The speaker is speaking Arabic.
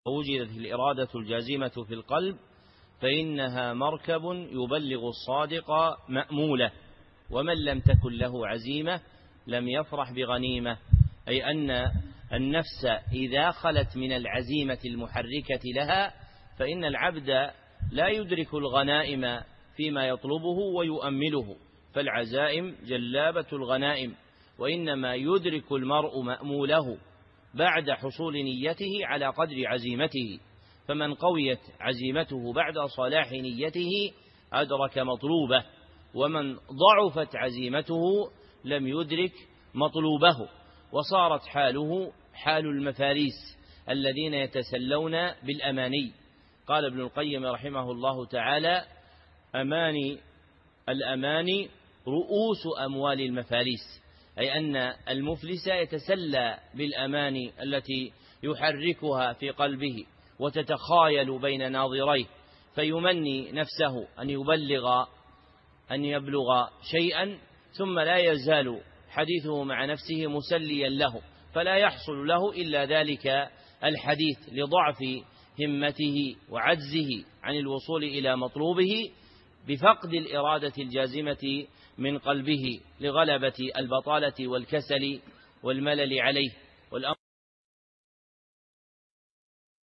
ووجدت الإرادة الجازمة في القلب فإنها مركب يبلغ الصادق مأمولة، ومن لم تكن له عزيمة لم يفرح بغنيمة، أي أن النفس إذا خلت من العزيمة المحركة لها فإن العبد لا يدرك الغنائم فيما يطلبه ويؤمله، فالعزائم جلابة الغنائم، وإنما يدرك المرء مأموله بعد حصول نيته على قدر عزيمته، فمن قويت عزيمته بعد صلاح نيته أدرك مطلوبه، ومن ضعفت عزيمته لم يدرك مطلوبه، وصارت حاله حال المفاريس الذين يتسلون بالأماني. قال ابن القيم رحمه الله تعالى: الأماني رؤوس أموال المفاريس، أي أن المفلس يتسلى بالأماني التي يحركها في قلبه وتتخايل بين ناظريه، فيمني نفسه أن يبلغ شيئا ثم لا يزال حديثه مع نفسه مسليا له، فلا يحصل له إلا ذلك الحديث لضعف همته وعجزه عن الوصول إلى مطلوبه بفقد الإرادة الجازمة من قلبه لغلبة البطالة والكسل والملل عليه.